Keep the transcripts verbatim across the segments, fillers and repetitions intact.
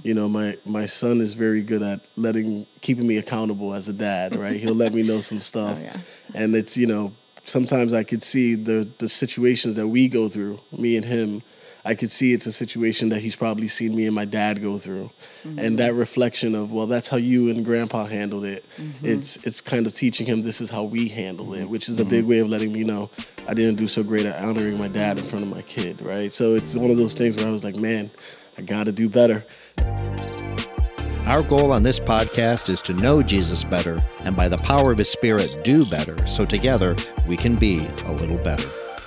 You know, my, my son is very good at letting, keeping me accountable as a dad, right? He'll let me know some stuff. Oh, yeah. And it's, you know, sometimes I could see the, the situations that we go through, me and him. I could see it's a situation that he's probably seen me and my dad go through. Mm-hmm. And that reflection of, well, that's how you and grandpa handled it. Mm-hmm. It's it's kind of teaching him this is how we handle it, which is a big way of letting me know I didn't do so great at honoring my dad in front of my kid, right? So it's one of those things where I was like, man, I got to do better. Our goal on this podcast is to know Jesus better and by the power of his Spirit do better so together we can be a little better.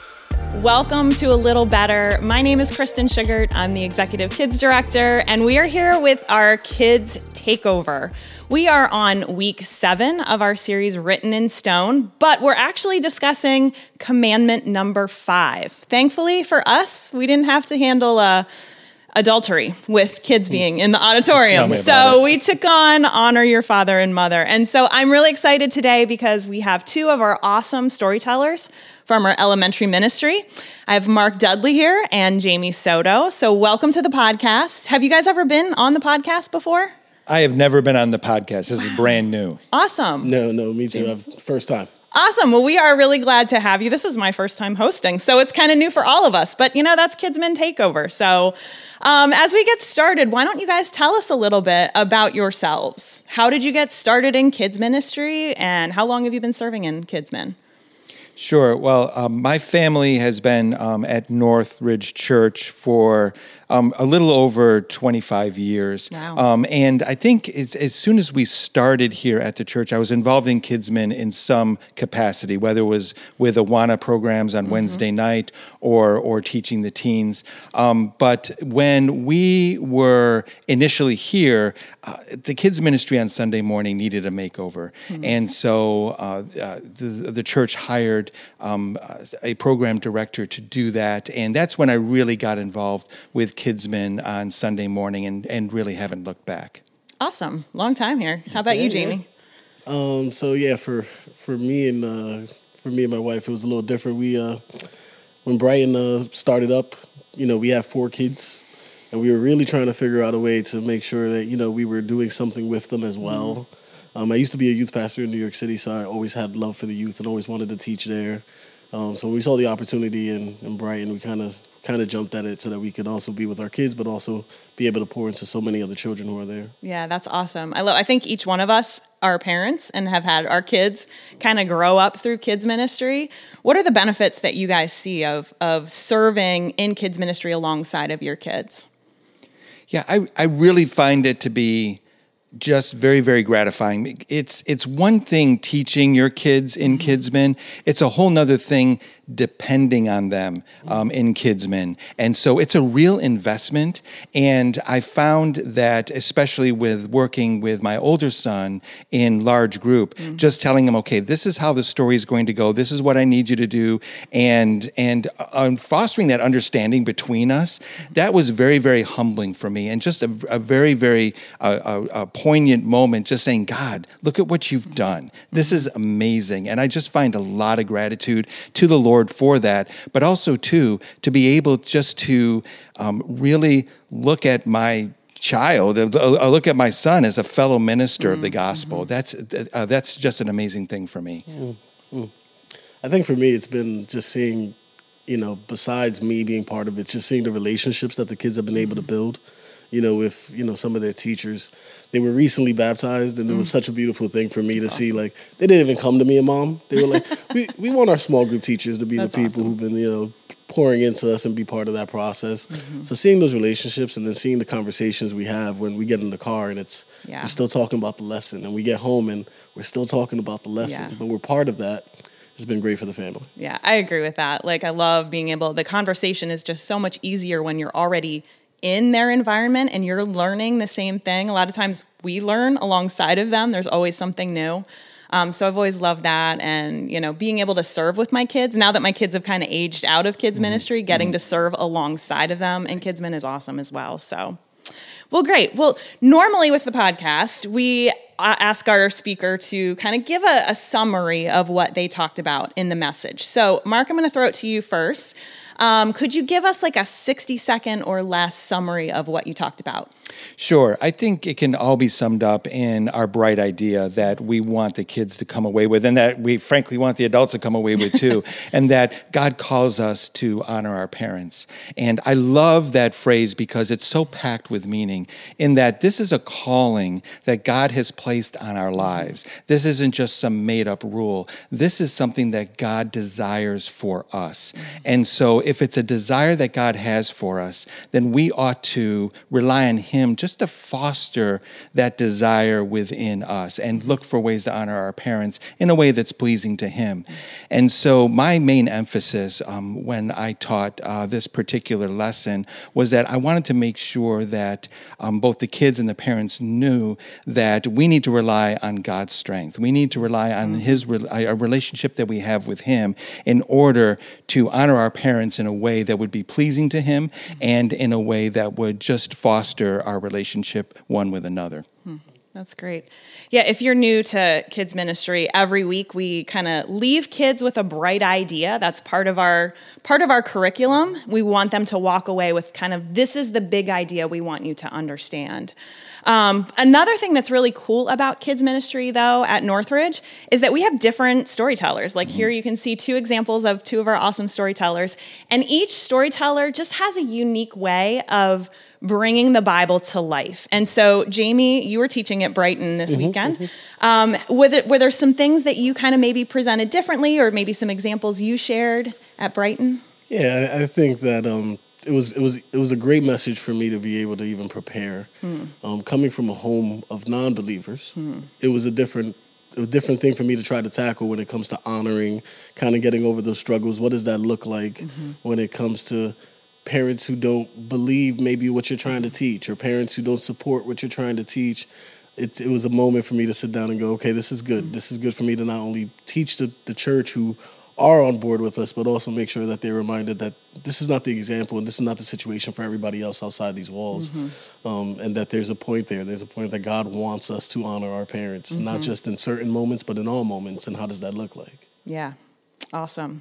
Welcome to A Little Better. My name is Kristen Sugart. I'm the Executive Kids Director, and we are here with our Kids Takeover. We are on week seven of our series Written in Stone, but we're actually discussing commandment number five. Thankfully for us, we didn't have to handle a adultery with kids being in the auditorium. So we took on honor your father and mother. And so I'm really excited today because we have two of our awesome storytellers from our elementary ministry. I have Mark Dudley here and Jamie Soto. So welcome to the podcast. Have you guys ever been on the podcast before? I have never been on the podcast. This is brand new. Awesome. No, no, me too. I've, first time. Awesome. Well, we are really glad to have you. This is my first time hosting, so it's kind of new for all of us. But, you know, that's Kidsmen Takeover. So um, as we get started, why don't you guys tell us a little bit about yourselves? How did you get started in kids ministry, and how long have you been serving in Kidsmen? Sure. Well, um, my family has been um, at Northridge Church for um, a little over twenty-five years. Wow. Um, and I think as, as soon as we started here at the church, I was involved in Kidsmen in some capacity, whether it was with Awana programs on mm-hmm. Wednesday night or or teaching the teens. Um, but when we were initially here, uh, the kids ministry on Sunday morning needed a makeover. Mm-hmm. And so uh, uh, the, the church hired um, a program director to do that. And that's when I really got involved with Kidsmen on Sunday morning and, and really haven't looked back. Awesome. Long time here. How about yeah, you, Jamie? Yeah. Um, so yeah, for for me and uh, for me and my wife, it was a little different. We uh, when Brighton uh, started up, you know, we have four kids, and we were really trying to figure out a way to make sure that, you know, we were doing something with them as well. Mm-hmm. Um, I used to be a youth pastor in New York City, so I always had love for the youth and always wanted to teach there. Um, so when we saw the opportunity in, in Brighton, we kind of kind of jumped at it so that we could also be with our kids, but also be able to pour into so many other children who are there. Yeah, that's awesome. I love. I think each one of us are parents and have had our kids kind of grow up through kids ministry. What are the benefits that you guys see of of serving in kids ministry alongside of your kids? Yeah, I, I really find it to be just very, very gratifying. It's it's one thing teaching your kids in Kidsmen. It's a whole nother thing depending on them um, in Kidsmen. And so it's a real investment. And I found that, especially with working with my older son in large group, mm-hmm. just telling him, okay, this is how the story is going to go. This is what I need you to do. And, and uh, fostering that understanding between us, that was very, very humbling for me. And just a, a very, very uh, a, a poignant moment, just saying, God, look at what you've done. This is amazing. And I just find a lot of gratitude to the Lord for that, but also too to be able just to um, really look at my child, uh, look at my son as a fellow minister mm-hmm. of the gospel. That's uh, that's just an amazing thing for me. Mm-hmm. I think for me, it's been just seeing, you know, besides me being part of it, just seeing the relationships that the kids have been able to build. You know, with, you know, some of their teachers. They were recently baptized, and it was such a beautiful thing for me to awesome. see. Like, they didn't even come to me and Mom. They were like, we, we want our small group teachers to be That's the people awesome. who've been, you know, pouring into us and be part of that process. Mm-hmm. So seeing those relationships and then seeing the conversations we have when we get in the car and it's, yeah. we're still talking about the lesson, and we get home and we're still talking about the lesson, yeah. but we're part of that. It's been great for the family. Yeah, I agree with that. Like, I love being able, the conversation is just so much easier when you're already in their environment and you're learning the same thing. A lot of times we learn alongside of them. There's always something new. Um, so I've always loved that. And, you know, being able to serve with my kids, now that my kids have kind of aged out of kids mm-hmm. ministry, getting mm-hmm. to serve alongside of them in Kidsmen is awesome as well. So, well, great. Well, normally with the podcast, we ask our speaker to kind of give a, a summary of what they talked about in the message. So, Mark, I'm going to throw it to you first. Um, could you give us like a sixty second or less summary of what you talked about? Sure. I think it can all be summed up in our bright idea that we want the kids to come away with, and that we frankly want the adults to come away with too, and that God calls us to honor our parents. And I love that phrase because it's so packed with meaning in that this is a calling that God has placed on our lives. This isn't just some made-up rule. This is something that God desires for us. And so if it's a desire that God has for us, then we ought to rely on Him just to foster that desire within us and look for ways to honor our parents in a way that's pleasing to Him. And so my main emphasis um, when I taught uh, this particular lesson was that I wanted to make sure that um, both the kids and the parents knew that we need to rely on God's strength. We need to rely on His a relationship that we have with Him in order to honor our parents in a way that would be pleasing to Him and in a way that would just foster our relationship one with another. Hmm. That's great. Yeah, if you're new to kids ministry, every week we kind of leave kids with a bright idea. That's part of our part of our curriculum. We want them to walk away with kind of, this is the big idea we want you to understand. Um, another thing that's really cool about kids ministry, though, at Northridge is that we have different storytellers. Like here you can see two examples of two of our awesome storytellers. And each storyteller just has a unique way of bringing the Bible to life. And so, Jamie, you were teaching at Brighton this mm-hmm, weekend. Mm-hmm. Um, were, there, were there some things that you kind of maybe presented differently, or maybe some examples you shared at Brighton? Yeah, I, I think that um, it was it was it was a great message for me to be able to even prepare. Mm. Um, coming from a home of non-believers, mm. it was a different a different thing for me to try to tackle when it comes to honoring, kind of getting over those struggles. What does that look like mm-hmm. when it comes to parents who don't believe maybe what you're trying to teach, or parents who don't support what you're trying to teach? It, it was a moment for me to sit down and go, okay, this is good. Mm-hmm. This is good for me to not only teach the, the church who are on board with us, but also make sure that they're reminded that this is not the example and this is not the situation for everybody else outside these walls. Mm-hmm. Um, and that there's a point there. There's a point that God wants us to honor our parents, mm-hmm. not just in certain moments, but in all moments. And how does that look like? Yeah. Awesome.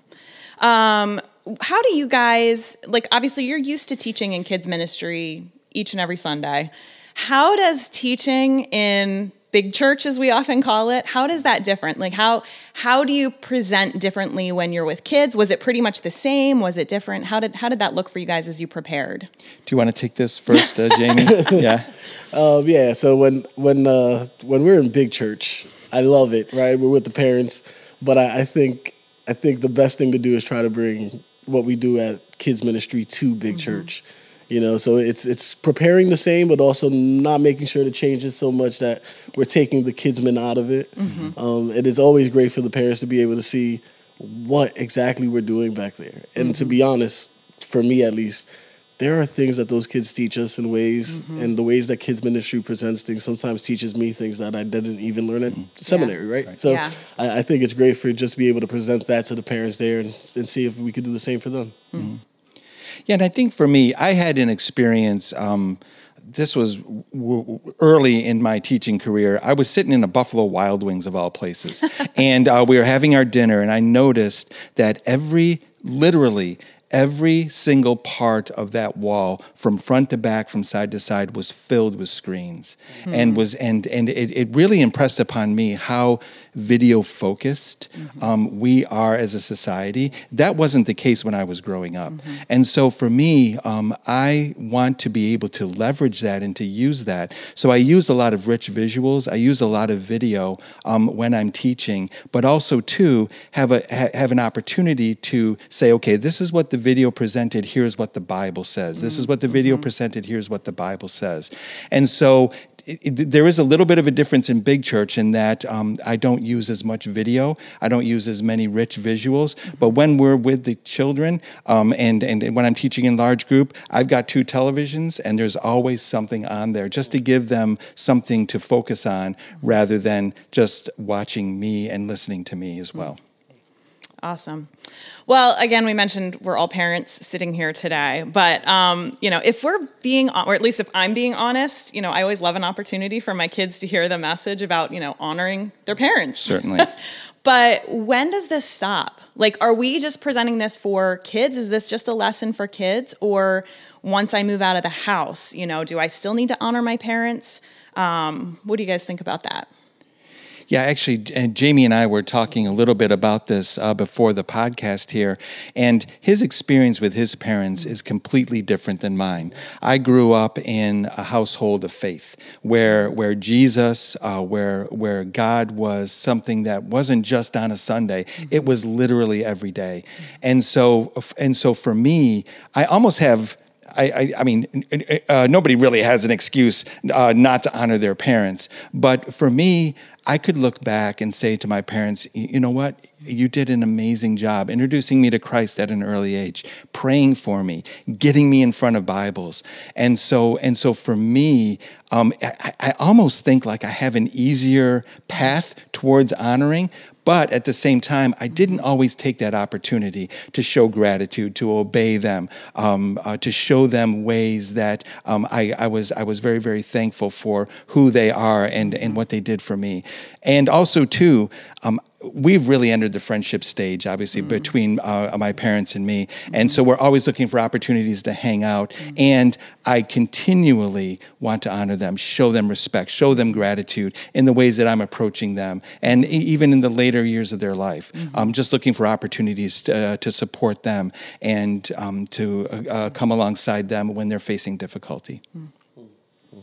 Um, how do you guys, like, obviously you're used to teaching in kids ministry each and every Sunday. How does teaching in big church, as we often call it, how does that different? Like, how how do you present differently when you're with kids? Was it pretty much the same? Was it different? How did how did that look for you guys as you prepared? Do you want to take this first, uh, Jamie? yeah. Um, yeah. So when when uh, when we're in big church, I love it. Right, we're with the parents, but I, I think I think the best thing to do is try to bring what we do at kids ministry to big mm-hmm. church. You know, so it's it's preparing the same, but also not making sure to change it so much that we're taking the kidsmen out of it. Mm-hmm. Um, it is always great for the parents to be able to see what exactly we're doing back there. And mm-hmm. to be honest, for me at least, there are things that those kids teach us in ways, mm-hmm. and the ways that kids ministry presents things sometimes teaches me things that I didn't even learn at mm-hmm. seminary, yeah. right? right? So yeah. I, I think it's great for just to be able to present that to the parents there and, and see if we could do the same for them. Mm-hmm. Yeah, and I think for me, I had an experience, um, this was w- early in my teaching career. I was sitting in a Buffalo Wild Wings of all places, and uh, we were having our dinner, and I noticed that every, literally, every single part of that wall, from front to back, from side to side, was filled with screens, mm-hmm. and was and and it, it really impressed upon me how video focused mm-hmm. um, we are as a society. That wasn't the case when I was growing up, mm-hmm. and so for me, um, I want to be able to leverage that and to use that. So I use a lot of rich visuals. I use a lot of video um, when I'm teaching, but also too have a ha- have an opportunity to say, okay, this is what the video presented, here's what the Bible says. This is what the video mm-hmm. presented, here's what the Bible says. And so it, it, there is a little bit of a difference in big church in that um, I don't use as much video. I don't use as many rich visuals. Mm-hmm. But when we're with the children um, and, and, and when I'm teaching in large group, I've got two televisions and there's always something on there just to give them something to focus on rather than just watching me and listening to me as well. Awesome. Well, again, we mentioned we're all parents sitting here today, but, um, you know, if we're being, or at least if I'm being honest, you know, I always love an opportunity for my kids to hear the message about, you know, honoring their parents. Certainly. But when does this stop? Like, are we just presenting this for kids? Is this just a lesson for kids? Or once I move out of the house, you know, do I still need to honor my parents? Um, what do you guys think about that? Yeah, actually, and Jamie and I were talking a little bit about this uh, before the podcast here, and his experience with his parents is completely different than mine. I grew up in a household of faith, where where Jesus, uh, where where God was something that wasn't just on a Sunday; it was literally every day, and so and so for me, I almost have. I, I, I mean, uh, nobody really has an excuse uh, not to honor their parents. But for me, I could look back and say to my parents, you know what? You did an amazing job introducing me to Christ at an early age, praying for me, getting me in front of Bibles. And so, and so for me, um, I, I almost think like I have an easier path towards honoring. But at the same time, I didn't always take that opportunity to show gratitude, to obey them, um, uh, to show them ways that um, I, I was I was very, very thankful for who they are and, and what they did for me. And also, too, um, we've really entered the friendship stage, obviously, mm-hmm. between uh, my parents and me. Mm-hmm. And so we're always looking for opportunities to hang out. Mm-hmm. And I continually want to honor them, show them respect, show them gratitude in the ways that I'm approaching them. And even in the later years of their life, mm-hmm. um, just looking for opportunities to, uh, to support them and um, to uh, come alongside them when they're facing difficulty. Mm-hmm.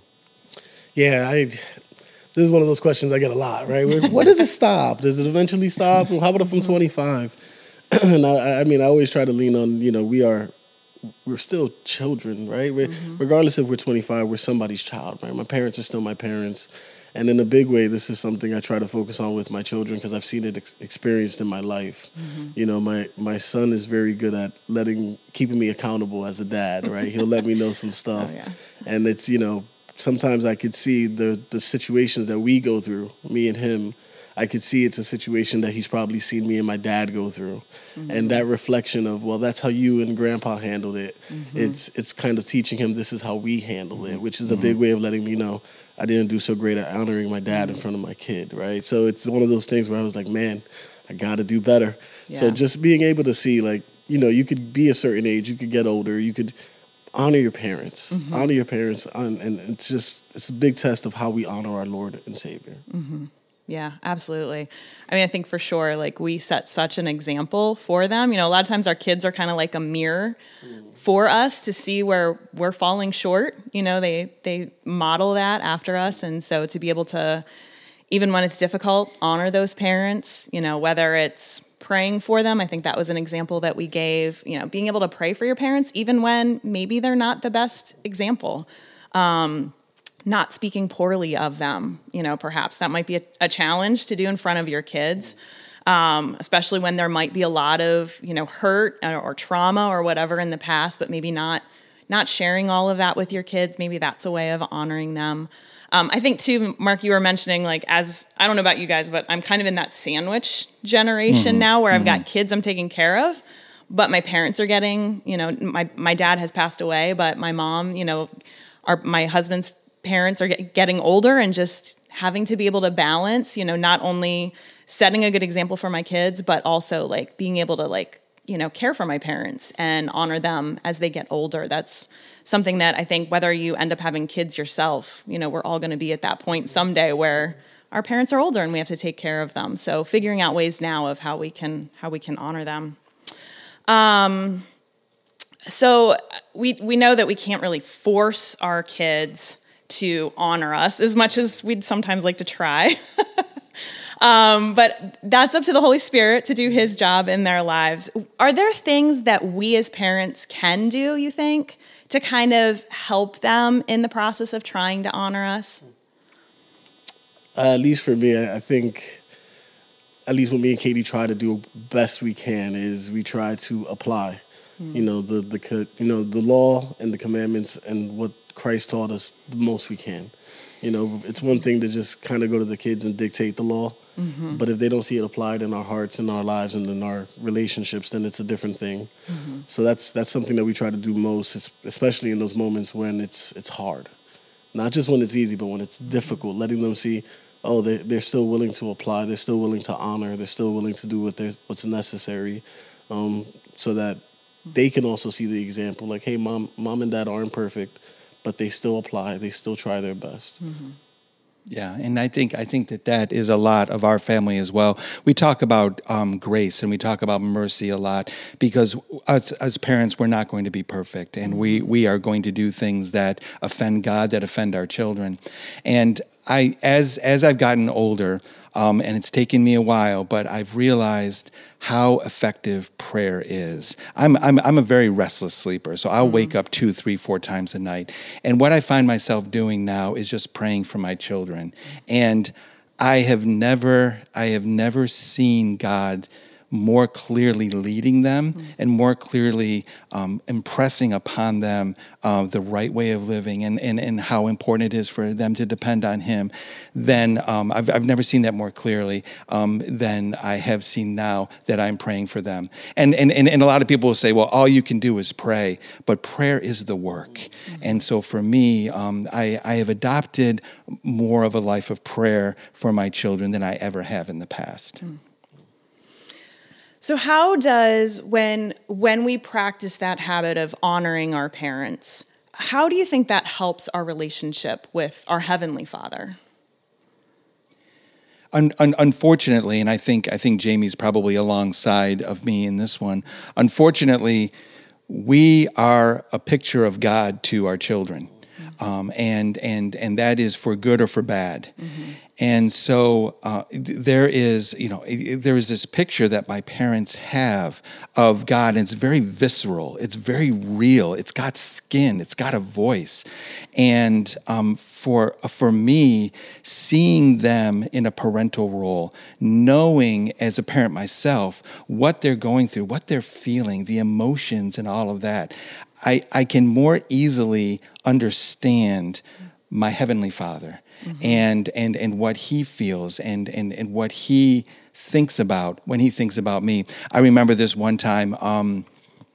Yeah, I... This is one of those questions I get a lot, right? Where, where does it stop? Does it eventually stop? How about if I'm twenty-five? And I, I mean, I always try to lean on, you know, we are, we're still children, right? We're, mm-hmm. Regardless if we're twenty-five, we're somebody's child, right? My parents are still my parents. And in a big way, this is something I try to focus on with my children because I've seen it ex- experienced in my life. Mm-hmm. You know, my, my son is very good at letting, keeping me accountable as a dad, right? He'll let me know some stuff. Oh, yeah. And it's, you know, sometimes I could see the the situations that we go through, me and him. I could see it's a situation that he's probably seen me and my dad go through. Mm-hmm. And that reflection of, well, that's how you and grandpa handled it. Mm-hmm. It's it's kind of teaching him this is how we handle it, which is a mm-hmm. big way of letting me know I didn't do so great at honoring my dad mm-hmm. in front of my kid, right? So it's one of those things where I was like, man, I got to do better. Yeah. So just being able to see, like, you know, you could be a certain age, you could get older, you could honor your parents, mm-hmm. honor your parents. And it's just, it's a big test of how we honor our Lord and Savior. Mm-hmm. Yeah, absolutely. I mean, I think for sure, like, we set such an example for them. You know, a lot of times our kids are kind of like a mirror mm. for us to see where we're falling short. You know, they, they model that after us. And so to be able to, even when it's difficult, honor those parents, you know, whether it's praying for them. I think that was an example that we gave, you know, being able to pray for your parents, even when maybe they're not the best example. Um, not speaking poorly of them, you know, perhaps that might be a, a challenge to do in front of your kids, um, especially when there might be a lot of, you know, hurt or, or trauma or whatever in the past, but maybe not, not sharing all of that with your kids. Maybe that's a way of honoring them. Um, I think too, Mark, you were mentioning, like, as, I don't know about you guys, but I'm kind of in that sandwich generation mm-hmm. now where mm-hmm. I've got kids I'm taking care of, but my parents are getting, you know, my, my dad has passed away, but my mom, you know, our, my husband's parents are get, getting older, and just having to be able to balance, you know, not only setting a good example for my kids, but also like being able to, like, you know, care for my parents and honor them as they get older. That's something that I think whether you end up having kids yourself, you know, we're all going to be at that point someday where our parents are older and we have to take care of them. So figuring out ways now of how we can, how we can honor them. Um, so we, we know that we can't really force our kids to honor us as much as we'd sometimes like to try. Um, but that's up to the Holy Spirit to do his job in their lives. Are there things that we as parents can do, you think, to kind of help them in the process of trying to honor us? Uh, at least for me, I think, at least what me and Katie try to do best we can is we try to apply, mm. you know, the, the, you know, the law and the commandments and what Christ taught us the most we can. You know, it's one thing to just kind of go to the kids and dictate the law, mm-hmm. but if they don't see it applied in our hearts, in our lives, and in our relationships, then it's a different thing. Mm-hmm. So that's that's something that we try to do most, especially in those moments when it's it's hard. Not just when it's easy, but when it's difficult, letting them see oh, they're, they're still willing to apply. They're still willing to honor. They're still willing to do what they're, what's necessary, um, so that they can also see the example. Like, hey, mom, mom and dad aren't perfect, but they still apply. They still try their best. Mm-hmm. Yeah, and I think I think that that is a lot of our family as well. We talk about um, grace and we talk about mercy a lot because us as parents, we're not going to be perfect, and we we are going to do things that offend God, that offend our children. And I, as as I've gotten older, um, and it's taken me a while, but I've realized how effective prayer is. I'm I'm I'm a very restless sleeper, so I'll mm-hmm. wake up two, three, four times a night. And what I find myself doing now is just praying for my children. And I have never I have never seen God more clearly leading them mm-hmm. and more clearly um, impressing upon them uh, the right way of living and, and, and how important it is for them to depend on Him. Then um, I've, I've never seen that more clearly um, than I have seen now that I'm praying for them. And, and, and, and a lot of people will say, well, all you can do is pray, but prayer is the work. Mm-hmm. And so for me, um, I, I have adopted more of a life of prayer for my children than I ever have in the past. Mm. So how does, when when we practice that habit of honoring our parents, how do you think that helps our relationship with our Heavenly Father? Un, un, unfortunately, and I think I think Jamie's probably alongside of me in this one, unfortunately, we are a picture of God to our children. Mm-hmm. Um, and and and that is for good or for bad. Mm-hmm. And so uh, there is, you know, there is this picture that my parents have of God, and it's very visceral. It's very real. It's got skin. It's got a voice. And um, for for me, seeing them in a parental role, knowing as a parent myself what they're going through, what they're feeling, the emotions and all of that, I, I can more easily understand my Heavenly Father. Mm-hmm. And and and what He feels and, and and what He thinks about when He thinks about me. I remember this one time. Um,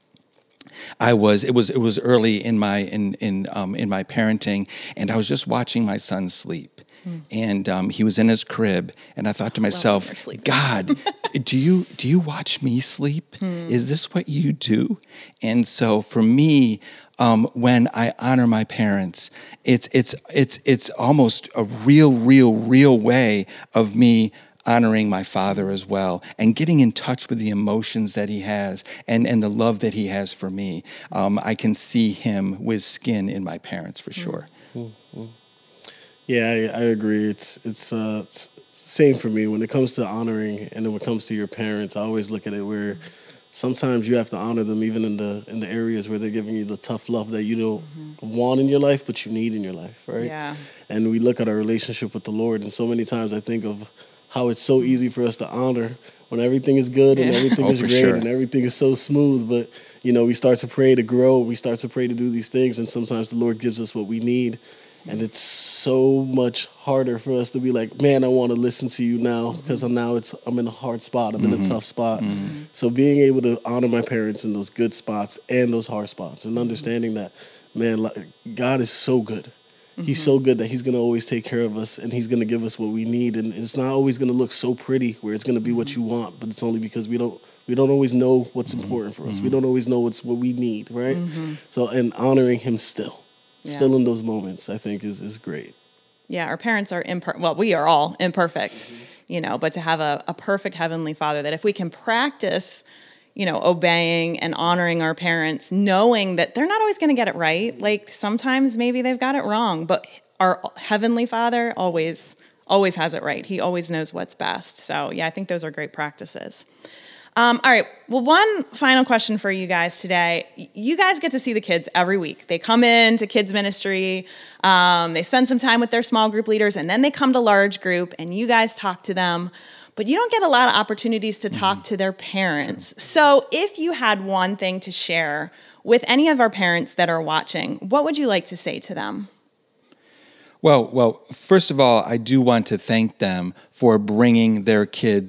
I was it was it was early in my in in um, in my parenting, and I was just watching my son sleep, mm. and um, he was in his crib, and I thought to myself, God, do you do you watch me sleep? Mm. Is this what you do? And so for me. Um, when I honor my parents, it's it's it's it's almost a real, real, real way of me honoring my father as well and getting in touch with the emotions that he has and, and the love that he has for me. Um, I can see him with skin in my parents for sure. Mm-hmm. Yeah, I, I agree. It's it's, uh, it's same for me when it comes to honoring, and then when it comes to your parents. I always look at it where. Sometimes you have to honor them even in the in the areas where they're giving you the tough love that you don't mm-hmm. want in your life, but you need in your life, right? Yeah. And we look at our relationship with the Lord, and so many times I think of how it's so easy for us to honor when everything is good and yeah. everything oh, is great sure. and everything is so smooth. But, you know, we start to pray to grow, we start to pray to do these things, and sometimes the Lord gives us what we need. And it's so much harder for us to be like, man, I want to listen to you now because mm-hmm. now it's I'm in a hard spot. I'm mm-hmm. in a tough spot. Mm-hmm. So being able to honor my parents in those good spots and those hard spots and understanding that, man, God is so good. Mm-hmm. He's so good that He's going to always take care of us and He's going to give us what we need. And it's not always going to look so pretty where it's going to be what you want, but it's only because we don't we don't always know what's mm-hmm. important for us. Mm-hmm. We don't always know what's what we need, right? Mm-hmm. So and honoring Him still. Yeah. Still in those moments, I think, is, is great. Yeah, our parents are imperfect. Well, we are all imperfect, mm-hmm. you know, but to have a, a perfect Heavenly Father, that if we can practice, you know, obeying and honoring our parents, knowing that they're not always going to get it right. Mm-hmm. Like sometimes maybe they've got it wrong, but our Heavenly Father always, always has it right. He always knows what's best. So yeah, I think those are great practices. Um, all right. Well, one final question for you guys today. You guys get to see the kids every week. They come in to kids ministry. Um, they spend some time with their small group leaders, and then they come to large group, and you guys talk to them. But you don't get a lot of opportunities to talk mm-hmm. to their parents. Sure. So if you had one thing to share with any of our parents that are watching, what would you like to say to them? Well, well, first of all, I do want to thank them for bringing their kids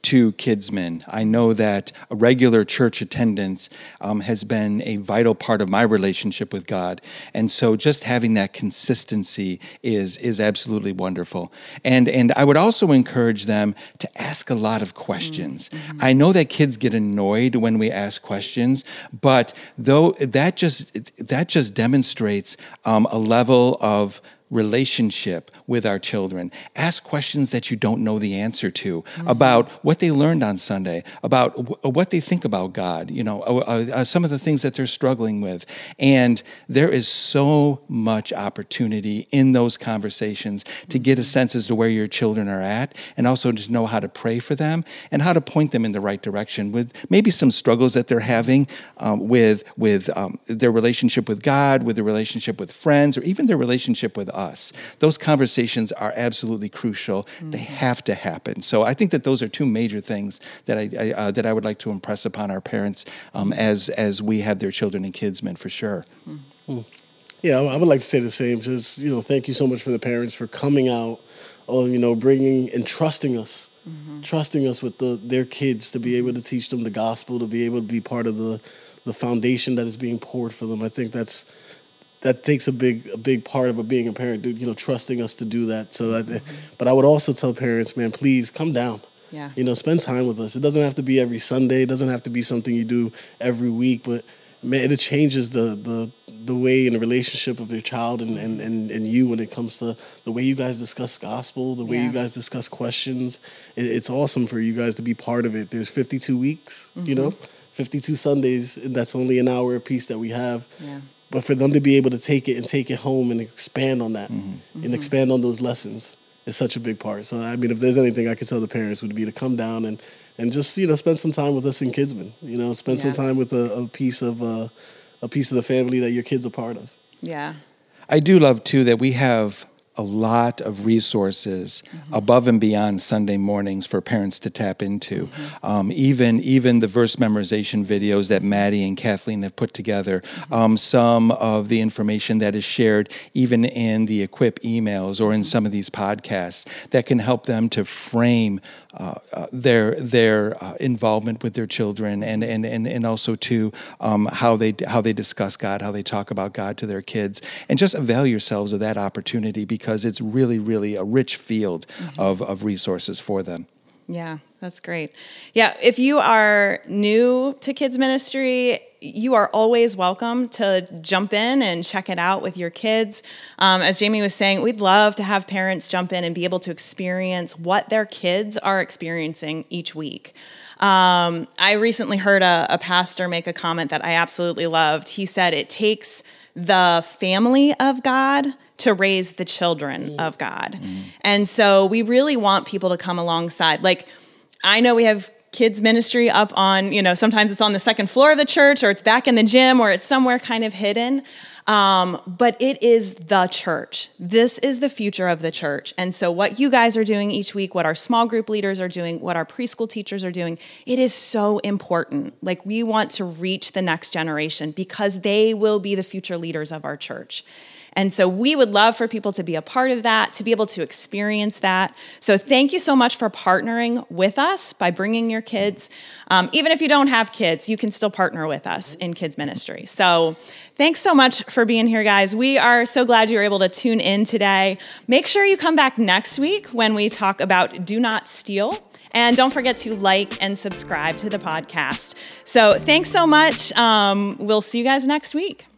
to Kidsmen. I know that a regular church attendance um, has been a vital part of my relationship with God. And so just having that consistency is is absolutely wonderful. And and I would also encourage them to ask a lot of questions. Mm-hmm. I know that kids get annoyed when we ask questions, but though that just that just demonstrates um, a level of relationship with our children. Ask questions that you don't know the answer to mm-hmm. about what they learned on Sunday, about w- what they think about God, you know, uh, uh, some of the things that they're struggling with. And there is so much opportunity in those conversations to get a sense as to where your children are at, and also to know how to pray for them and how to point them in the right direction with maybe some struggles that they're having um, with, with um, their relationship with God, with their relationship with friends, or even their relationship with us. Those conversations are absolutely crucial. Mm-hmm. They have to happen. So I think that those are two major things that I, I uh, that I would like to impress upon our parents um, as as we have their children in Kidsmen, for sure. Mm-hmm. Yeah, I would like to say the same. Just, you know, thank you so much for the parents for coming out, or, you know, bringing and trusting us, mm-hmm. trusting us with the their kids to be able to teach them the gospel, to be able to be part of the the foundation that is being poured for them. I think that's. That takes a big a big part of being a parent, you know, trusting us to do that. So, that, mm-hmm. But I would also tell parents, man, please come down. Yeah. You know, spend time with us. It doesn't have to be every Sunday. It doesn't have to be something you do every week. But man, it changes the the, the way and the relationship of your child and, and, and, and you when it comes to the way you guys discuss gospel, the way yeah. you guys discuss questions. It, it's awesome for you guys to be part of it. There's fifty-two weeks, mm-hmm. you know, fifty-two Sundays. And that's only an hour apiece that we have. Yeah. But for them to be able to take it and take it home and expand on that mm-hmm. and expand on those lessons is such a big part. So, I mean, if there's anything I could tell the parents would be to come down and, and just, you know, spend some time with us in Kidsmen. You know, spend yeah. some time with a, a piece of uh, a piece of the family that your kids are part of. Yeah. I do love, too, that we have a lot of resources mm-hmm. above and beyond Sunday mornings for parents to tap into. Mm-hmm. Um, even even the verse memorization videos that Maddie and Kathleen have put together, mm-hmm. um, some of the information that is shared even in the Equip emails or in some of these podcasts that can help them to frame uh, uh, their their uh, involvement with their children and and and, and also to um, how they how they discuss God, how they talk about God to their kids, and just avail yourselves of that opportunity because because it's really, really a rich field mm-hmm. of, of resources for them. Yeah, that's great. Yeah, if you are new to kids ministry, you are always welcome to jump in and check it out with your kids. Um, as Jamie was saying, we'd love to have parents jump in and be able to experience what their kids are experiencing each week. Um, I recently heard a, a pastor make a comment that I absolutely loved. He said it takes the family of God to raise the children mm. of God. Mm. And so we really want people to come alongside. Like, I know we have kids ministry up on, you know, sometimes it's on the second floor of the church or it's back in the gym or it's somewhere kind of hidden. Um, but it is the church. This is the future of the church. And so what you guys are doing each week, what our small group leaders are doing, what our preschool teachers are doing, it is so important. Like, we want to reach the next generation because they will be the future leaders of our church. And so we would love for people to be a part of that, to be able to experience that. So thank you so much for partnering with us by bringing your kids. Um, even if you don't have kids, you can still partner with us in kids ministry. So thanks so much for being here, guys. We are so glad you were able to tune in today. Make sure you come back next week when we talk about Do Not Steal. And don't forget to like and subscribe to the podcast. So thanks so much. Um, we'll see you guys next week.